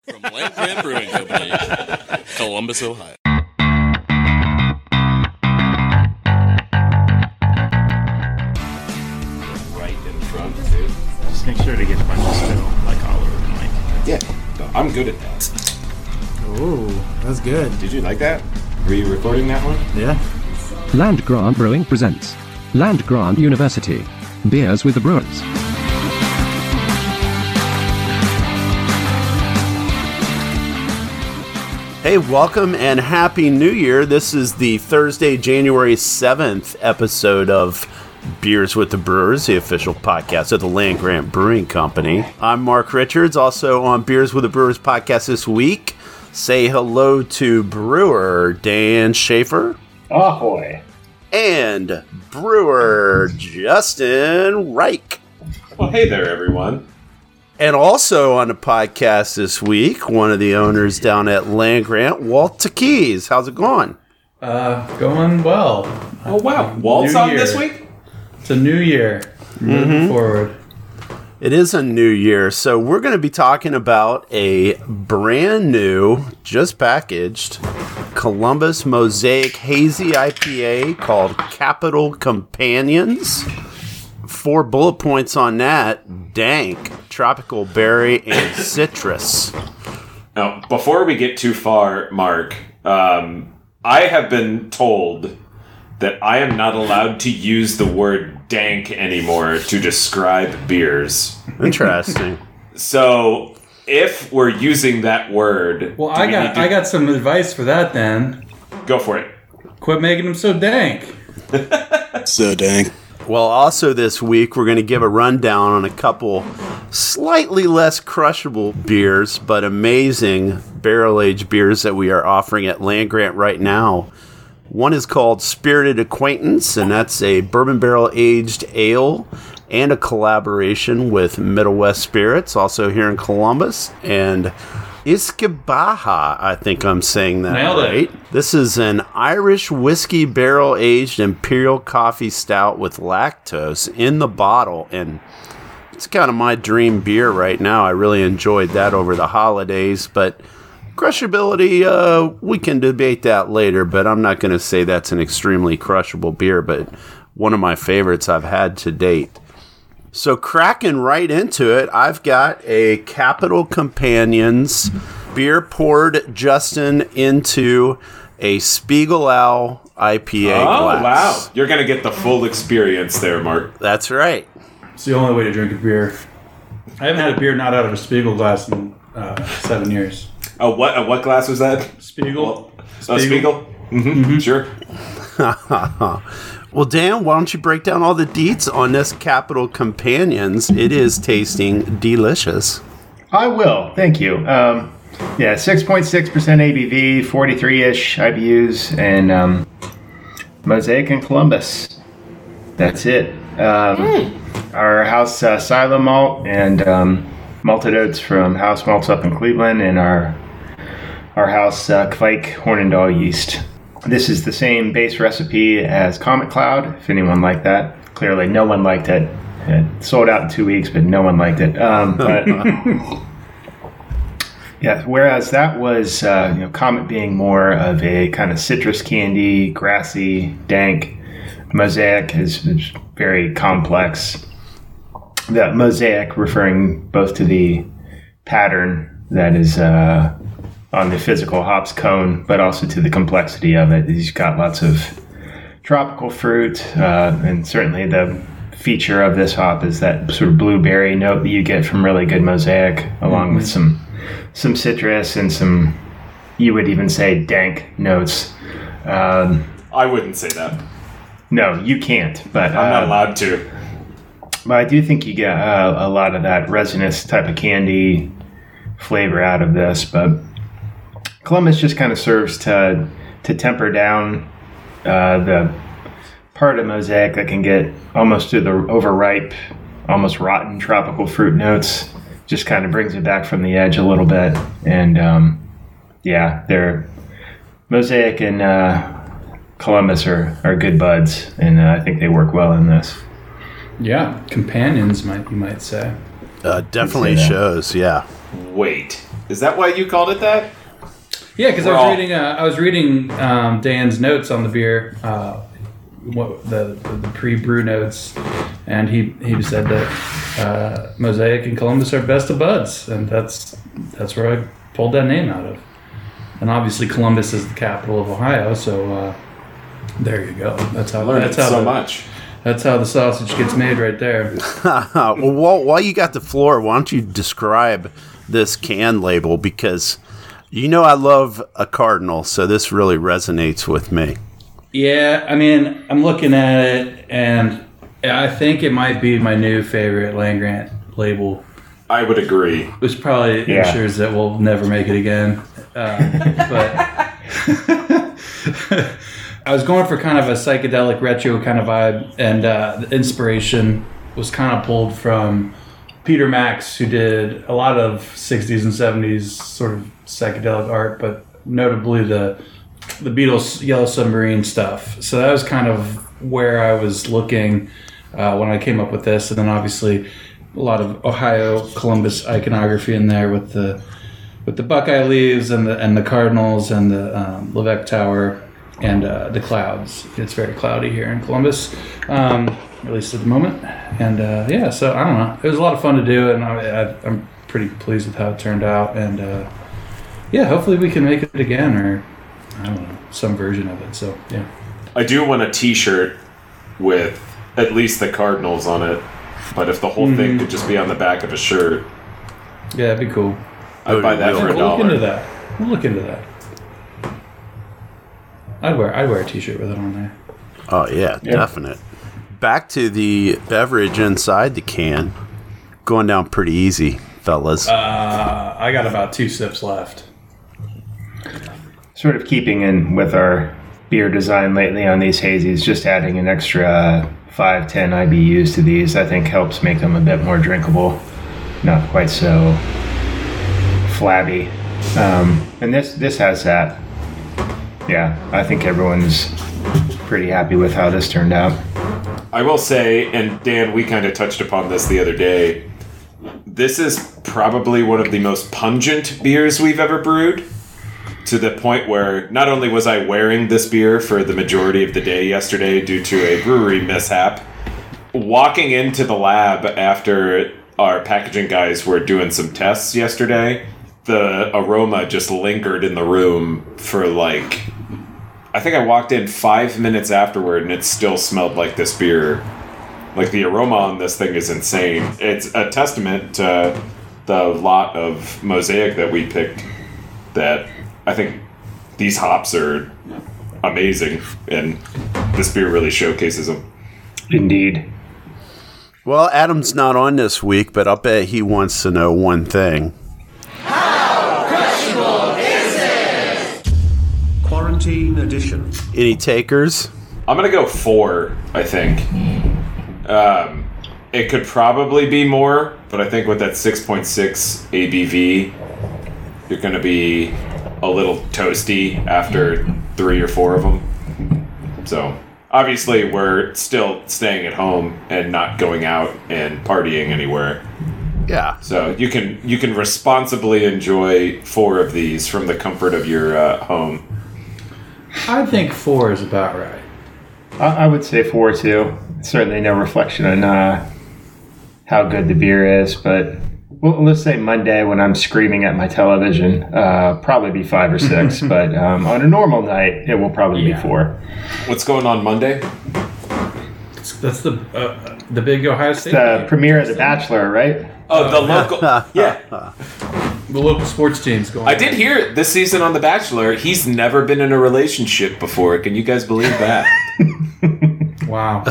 From Land Grant Brewing Company, Columbus, Ohio. Right in front, too. Just make sure to get a bunch of spittle, like all over the mic. Yeah, I'm good at that. Ooh, that's good. Did you like that? Were you recording that one? Yeah. Land Grant Brewing presents Land Grant University. Beers with the Brewers. Hey, welcome and Happy New Year. This is the Thursday, January 7th episode of Beers with the Brewers, the official podcast of the Land Grant Brewing Company. I'm Mark Richards, also on Beers with the Brewers podcast this week. Say hello to brewer Dan Schaefer. Ahoy. And brewer Justin Reich. Well, hey there, everyone. And also on the podcast this week, one of the owners down at Land Grant, Walt Tekees. How's it going? Going well. Oh, wow. Walt's New on year. this week? It's a new year. Moving forward. It is a new year, so we're going to be talking about a brand new, just packaged, Columbus Mosaic Hazy IPA called Capital Companions. 4 bullet points on that: dank, tropical berry, and citrus. Now, before we get too far, Mark, I have been told that I am not allowed to use the word dank anymore to describe beers. Interesting. So, if we're using that word... Well, do I we got need to- I got some advice for that then. Go for it. Quit making them so dank. So dank. Well, also this week, we're going to give a rundown on a couple slightly less crushable beers, but amazing barrel-aged beers that we are offering at Land Grant right now. One is called Spirited Acquaintance, and that's a bourbon barrel-aged ale and a collaboration with Middle West Spirits, also here in Columbus. And Iskabaha, I think I'm saying that Nailed it. right. This is an Irish whiskey barrel-aged imperial coffee stout with lactose in the bottle, and it's kind of my dream beer right now. I really enjoyed that over the holidays, but crushability, we can debate that later, but I'm not going to say that's an extremely crushable beer, but one of my favorites I've had to date. So cracking right into it, I've got a Capital Companions beer poured, Justin, into a Spiegelau IPA glass. Wow. You're going to get the full experience there, Mark. That's right. It's the only way to drink a beer. I haven't had a beer not out of a Spiegel glass in 7 years. Oh, what glass was that? Spiegel. Spiegel? Mm-hmm. Sure. Well, Dan, why don't you break down all the deets on this Capital Companions? It is tasting delicious. I will. Thank you. 6.6% ABV, 43-ish IBUs, and Mosaic and Columbus. That's it. Our house silo malt and malted oats from House Malts up in Cleveland, and our house Kvike Hornindal yeast. This is the same base recipe as Comet Cloud, if anyone liked that. Clearly, no one liked it. It sold out in 2 weeks, but no one liked it. But yeah, whereas that was, Comet being more of a kind of citrus candy, grassy, dank. Mosaic is very complex. The Mosaic referring both to the pattern that is on the physical hops cone, but also to the complexity of it. You've got lots of tropical fruit, and certainly the feature of this hop is that sort of blueberry note that you get from really good Mosaic, along with some citrus and some, you would even say, dank notes. I wouldn't say that. No, you can't. But I'm not allowed to. But I do think you get a lot of that resinous type of candy flavor out of this. But Columbus just kind of serves to temper down the part of Mosaic that can get almost to the overripe, almost rotten tropical fruit notes. Just kind of brings it back from the edge a little bit. And they're Mosaic and Columbus are good buds, and I think they work well in this. Yeah, companions, you might say. Definitely shows, yeah. Wait, is that why you called it that? Yeah, because We're I all- was reading Dan's notes on the beer, the pre-brew notes, and he said that Mosaic and Columbus are best of buds, and that's where I pulled that name out of. And obviously, Columbus is the capital of Ohio, so there you go. That's how Much. That's how the sausage gets made, right there. Well, while you got the floor, why don't you describe this can label? Because you know I love a Cardinal, so this really resonates with me. Yeah, I mean, I'm looking at it, and I think it might be my new favorite Land Grant label. I would agree. Which probably ensures that we'll never make it again. But I was going for kind of a psychedelic retro kind of vibe, and the inspiration was kind of pulled from Peter Max, who did a lot of 60s and 70s sort of psychedelic art, but notably the Beatles' Yellow Submarine stuff. So that was kind of where I was looking when I came up with this, and then obviously a lot of Ohio Columbus iconography in there with the Buckeye leaves and the Cardinals and the Levesque Tower and the clouds. It's very cloudy here in Columbus, at least at the moment. And so I don't know. It was a lot of fun to do, and I'm pretty pleased with how it turned out. And hopefully we can make it again, or I don't know, some version of it. So yeah, I do want a T-shirt with at least the Cardinals on it, but if the whole thing could just be on the back of a shirt, yeah, it'd be cool. I'd buy that for We'll look into $1. that. We'll look into that. I'd wear a T-shirt with it on there. Oh, yeah, definite. Back to the beverage inside the can. Going down pretty easy, fellas. I got about 2 sips left. Sort of keeping in with our beer design lately on these hazies, just adding an extra 5-10 IBUs to these, I think helps make them a bit more drinkable. Not quite so flabby. And this has that. Yeah, I think everyone's pretty happy with how this turned out. I will say, and Dan, we kind of touched upon this the other day, this is probably one of the most pungent beers we've ever brewed, to the point where not only was I wearing this beer for the majority of the day yesterday due to a brewery mishap, walking into the lab after our packaging guys were doing some tests yesterday, the aroma just lingered in the room for I think I walked in 5 minutes afterward and it still smelled like this beer. Like, the aroma on this thing is insane. It's a testament to the lot of Mosaic that we picked, that I think these hops are amazing, and this beer really showcases them. Indeed. Well, Adam's not on this week, but I'll bet he wants to know one thing. Quarantine edition. Any takers? I'm going to go 4, I think. It could probably be more, but I think with that 6.6 ABV, you're going to be a little toasty after 3 or 4 of them. So, obviously, we're still staying at home and not going out and partying anywhere. Yeah. So you can responsibly enjoy 4 of these from the comfort of your home. I think 4 is about right. I would say 4 too. Certainly no reflection on how good the beer is, but let's say Monday when I'm screaming at my television, probably be 5 or 6. But on a normal night, it will probably be 4. What's going on Monday? That's the big Ohio State The game. premiere of The Bachelor, right? Oh, the local. Yeah. The local sports team's going. I did hear this season on The Bachelor, he's never been in a relationship before. Can you guys believe that? Wow.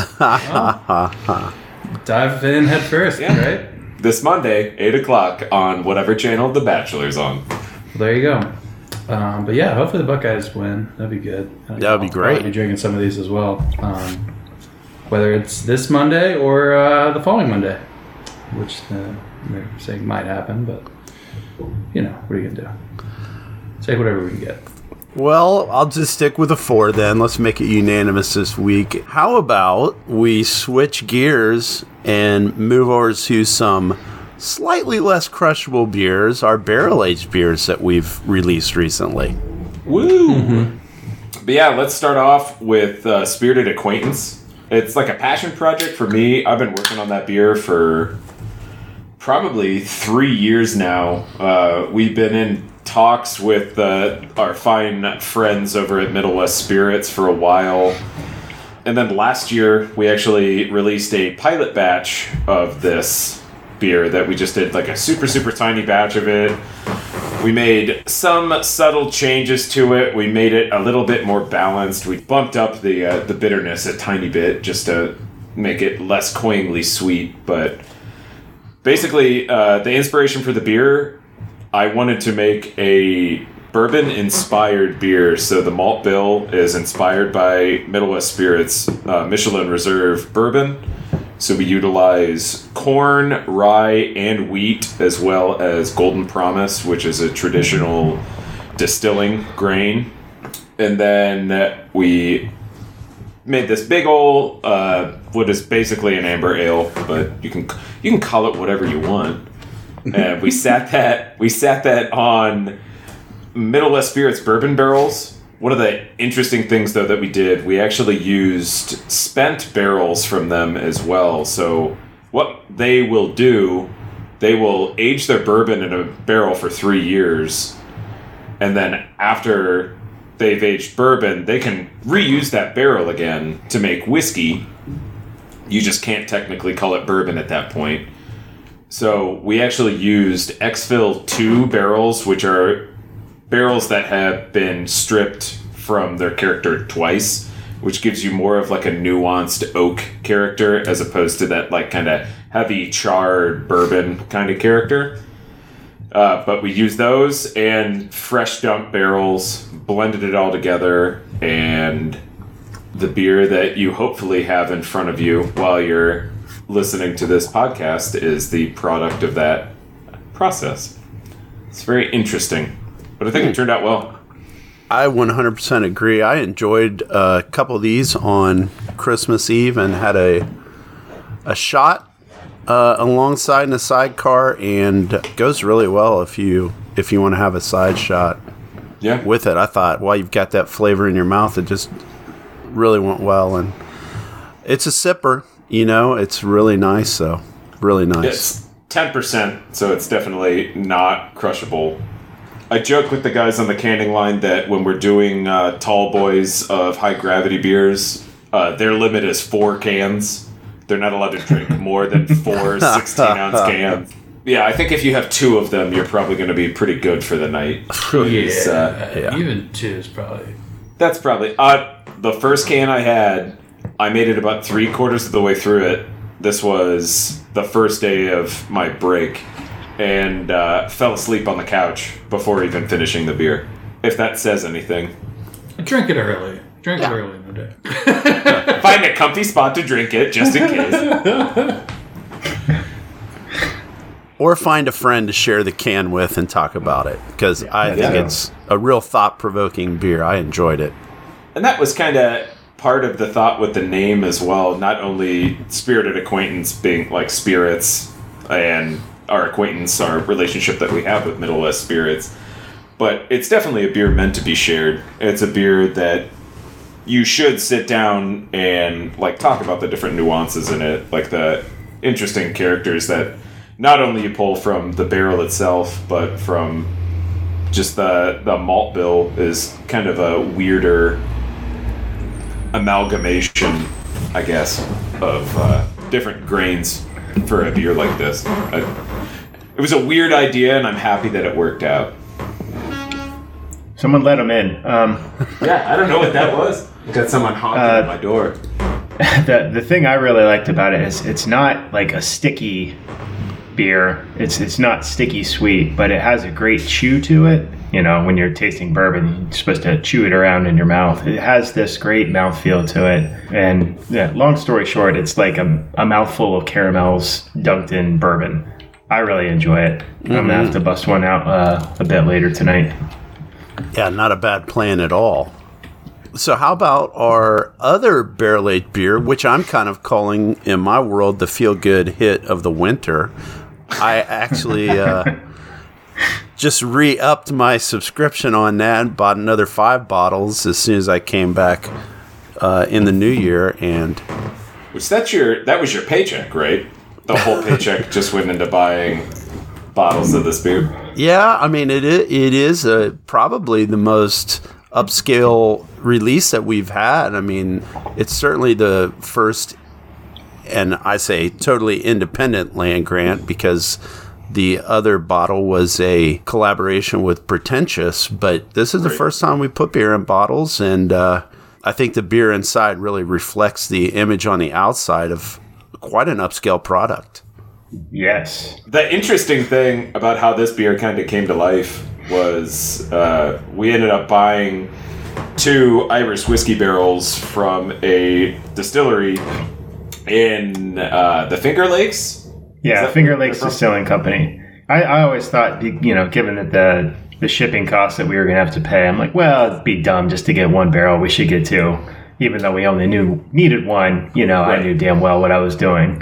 Dive in head first, Yeah. right? This Monday, 8 o'clock on whatever channel The Bachelor's on. Well, there you go. But yeah, hopefully the Buckeyes win. That'd be good. That would be great. I'll be drinking some of these as well. Whether it's this Monday or the following Monday, which they're saying might happen, but what are you going to do? Take whatever we can get. Well, I'll just stick with a 4 then. Let's make it unanimous this week. How about we switch gears and move over to some slightly less crushable beers are barrel-aged beers that we've released recently. Woo! But yeah, let's start off with Spirited Acquaintance. It's like a passion project for me. I've been working on that beer for probably 3 years now. We've been in talks with our fine friends over at Middle West Spirits for a while. And then last year, we actually released a pilot batch of this beer that we just did, like a super, super tiny batch of it. We made some subtle changes to it. We made it a little bit more balanced. We bumped up the bitterness a tiny bit just to make it less cloyingly sweet. But basically, the inspiration for the beer, I wanted to make a bourbon-inspired beer. So the malt bill is inspired by Middle West Spirits Michelin Reserve bourbon. So we utilize corn, rye, and wheat, as well as Golden Promise, which is a traditional distilling grain. And then we made this big ol' what is basically an amber ale, but you can call it whatever you want. And we sat that on Middle West Spirits bourbon barrels. One of the interesting things, though, that we did, we actually used spent barrels from them as well. So what they will do, they will age their bourbon in a barrel for 3 years. And then after they've aged bourbon, they can reuse that barrel again to make whiskey. You just can't technically call it bourbon at that point. So we actually used Exfil 2 barrels, which are barrels that have been stripped from their character twice, which gives you more of like a nuanced oak character as opposed to that like kind of heavy charred bourbon kind of character. But we used those and fresh dump barrels, blended it all together, and the beer that you hopefully have in front of you while you're listening to this podcast is the product of that process. It's very interesting. But I think it turned out well. I 100% agree. I enjoyed a couple of these on Christmas Eve and had a shot alongside in a sidecar, and goes really well if you want to have a side shot. Yeah. With it. I thought, while you've got that flavor in your mouth, it just really went well. And it's a sipper, it's really nice. So really nice. It's 10%, so it's definitely not crushable. I joke with the guys on the canning line that when we're doing tall boys of high gravity beers, their limit is 4 cans. They're not allowed to drink more than 4 16-ounce cans. Yeah, I think if you have 2 of them, you're probably going to be pretty good for the night. Even 2 is probably... That's probably... the first can I had, I made it about 3/4 of the way through it. This was the first day of my break. And fell asleep on the couch before even finishing the beer. If that says anything. Drink it early. Drink it early in the day. Find a comfy spot to drink it, just in case. Or find a friend to share the can with and talk about it. Because I think it's a real thought-provoking beer. I enjoyed it. And that was kind of part of the thought with the name as well. Not only Spirited Acquaintance being like spirits and... our acquaintance, our relationship that we have with Middle West Spirits. But it's definitely a beer meant to be shared. It's a beer that you should sit down and like talk about the different nuances in it, like the interesting characters that not only you pull from the barrel itself, but from just the malt bill is kind of a weirder amalgamation, I guess, of different grains for a beer like this. It was a weird idea, and I'm happy that it worked out. Someone let him in. Yeah, I don't know what that was. Got someone honking at my door. The thing I really liked about it is it's not like a sticky beer. It's not sticky sweet, but it has a great chew to it. When you're tasting bourbon, you're supposed to chew it around in your mouth. It has this great mouthfeel to it. And long story short, it's like a mouthful of caramels dunked in bourbon. I really enjoy it. I'm going to have to bust one out a bit later tonight. Yeah, not a bad plan at all. So how about our other barrel-aged beer, which I'm kind of calling, in my world, the feel-good hit of the winter, I actually just re-upped my subscription on that and bought another 5 bottles as soon as I came back in the new year. And that was your paycheck, right? The whole paycheck just went into buying bottles of this beer. yeah, I mean, it is probably the most upscale release that we've had. I mean, it's certainly the first, and I say totally independent land grant, because the other bottle was a collaboration with Pretentious, but this is the first time we put beer in bottles, and I think the beer inside really reflects the image on the outside of quite an upscale product. Yes. The interesting thing about how this beer kind of came to life was we ended up buying 2 Irish whiskey barrels from a distillery in the Finger Lakes. Yeah, Finger Lakes Distilling Company. I always thought, given that the shipping costs that we were going to have to pay, I'm like, well, it'd be dumb just to get 1 barrel. We should get 2. Even though we only needed 1, I knew damn well what I was doing.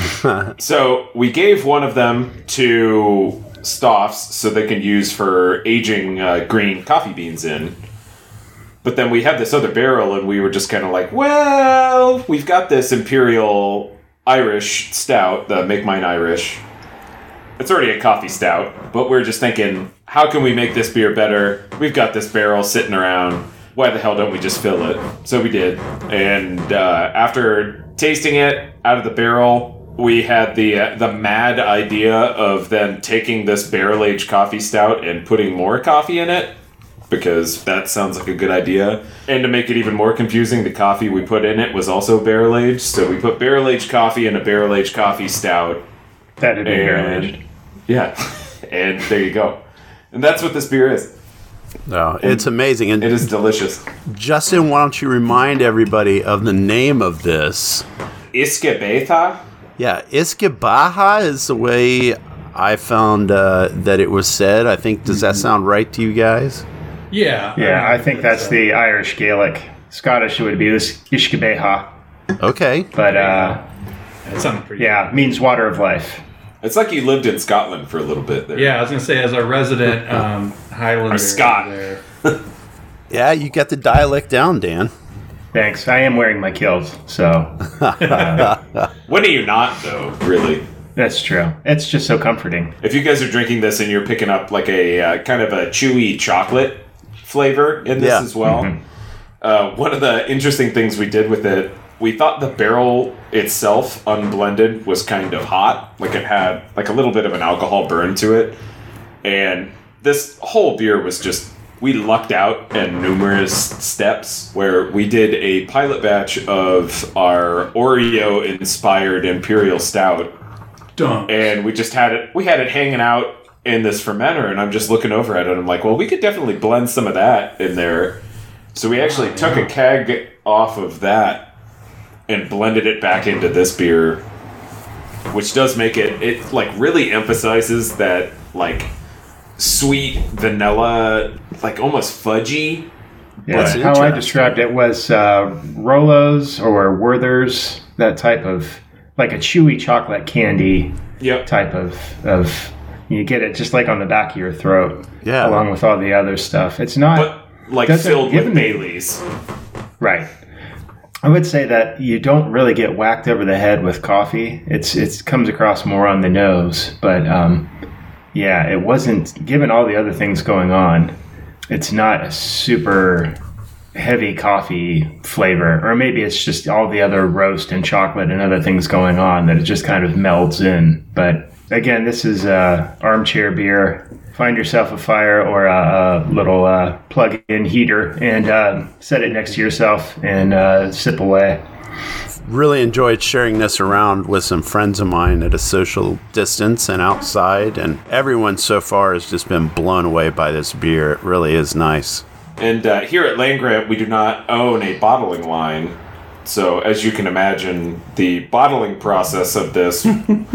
So we gave one of them to Stoffs so they can use for aging green coffee beans in. But then we had this other barrel, and we were just kind of like, well, we've got this Imperial Irish Stout, the Make Mine Irish. It's already a coffee stout, but we're just thinking, how can we make this beer better? We've got this barrel sitting around. Why the hell don't we just fill it? So we did. And after tasting it out of the barrel, we had the mad idea of then taking this barrel-aged coffee stout and putting more coffee in it, because that sounds like a good idea. And to make it even more confusing, the coffee we put in it was also barrel-aged. So we put barrel-aged coffee in a barrel-aged coffee stout. That had been barrel-aged. Yeah. And there you go. And that's what this beer is. No, it's amazing. And it is delicious. Justin, why don't you remind everybody of the name of this? Isquebeta? Yeah, Isquebaja is the way I found that it was said. I think, does that sound right to you guys? Yeah. Yeah, I think that's the Irish Gaelic. Scottish would be Isquebaha. Okay. But, It sounded pretty yeah, means water of life. It's like you lived in Scotland for a little bit there. Yeah, I was going to say, as a resident Highlander. Or Scot. There. Yeah, you got the dialect down, Dan. Thanks. I am wearing my kilt, so. When are you not, though, really? That's true. It's just so comforting. If you guys are drinking this and you're picking up like a kind of a chewy chocolate flavor in this as well, one of the interesting things we did with it, we thought the barrel itself, unblended, was kind of hot. Like it had like a little bit of an alcohol burn to it. And this whole beer was just, we lucked out in numerous steps where we did a pilot batch of our Oreo-inspired Imperial Stout. Dumb. And we just had it hanging out in this fermenter, and I'm just looking over at it, and I'm like, well, we could definitely blend some of that in there. So we actually took a keg off of that and blended it back into this beer, which does make it like really emphasizes that like sweet vanilla, like almost fudgy. Yeah, how I described it was Rolos or Werther's, that type of, like a chewy chocolate candy type of, you get it just like on the back of your throat, along with all the other stuff. It's not... But like filled with Baileys. Right. I would say that you don't really get whacked over the head with coffee. It comes across more on the nose, but yeah, it wasn't, given all the other things going on, it's not a super heavy coffee flavor, or maybe it's just all the other roast and chocolate and other things going on that it just kind of melds in. But again, this is armchair beer. Find yourself a fire or a little plug-in heater and set it next to yourself and sip away. Really enjoyed sharing this around with some friends of mine at a social distance and outside, and everyone so far has just been blown away by this beer. It really is nice. And here at Land Grant, we do not own a bottling line. So as you can imagine, the bottling process of this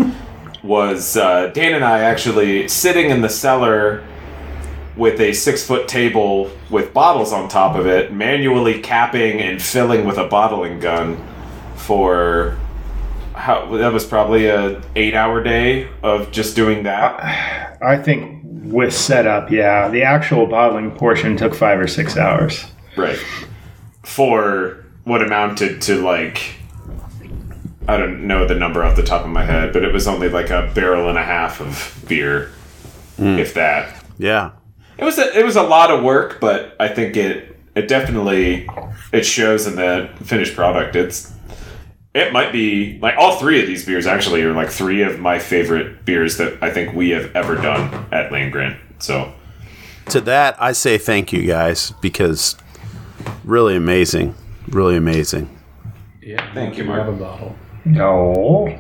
was Dan and I actually sitting in the cellar with a 6-foot table with bottles on top of it, manually capping and filling with a bottling gun for that was probably a 8-hour day of just doing that. I think with setup, yeah, the actual bottling portion took 5 or 6 hours. Right. For what amounted to like, I don't know the number off the top of my head, but it was only like a barrel and a half of beer, if that. Yeah. It was a lot of work, but I think it definitely it shows in the finished product. It might be like all 3 of these beers actually are like 3 of my favorite beers that I think we have ever done at Land Grant. So to that, I say thank you guys, because really amazing. Really amazing. Yeah. Thank you, Mark. Grab a bottle. No.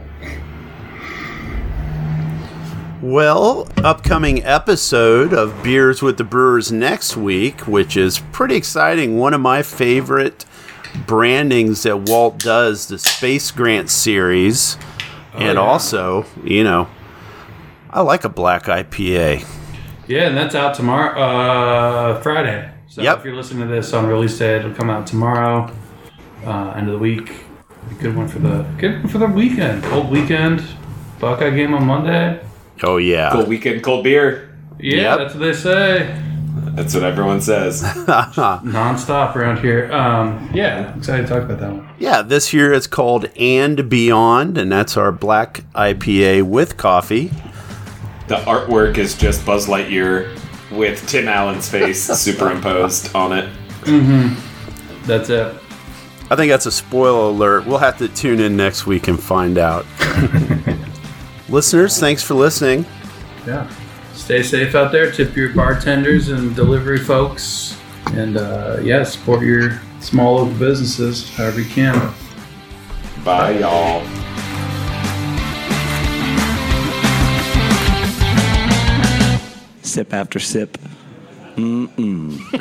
Well, upcoming episode of Beers with the Brewers next week, which is pretty exciting. One of my favorite brandings that Walt does, the Space Grant series. And also, I like a black IPA. Yeah, and that's out tomorrow, Friday. So if you're listening to this on release day, it'll come out tomorrow, end of the week. Good one for the weekend. Cold weekend. Buckeye game on Monday. Oh, yeah. cold weekend, cold beer. Yeah, that's what they say. That's what everyone says. Non-stop around here. Yeah, excited to talk about that one. Yeah, this year it's called And Beyond, and that's our black IPA with coffee. The artwork is just Buzz Lightyear with Tim Allen's face superimposed on it. Mm-hmm. That's it. I think that's a spoiler alert. We'll have to tune in next week and find out. Listeners, thanks for listening. Yeah. Stay safe out there. Tip your bartenders and delivery folks. And, support your small local businesses however you can. Bye, y'all. Sip after sip. Mm-mm.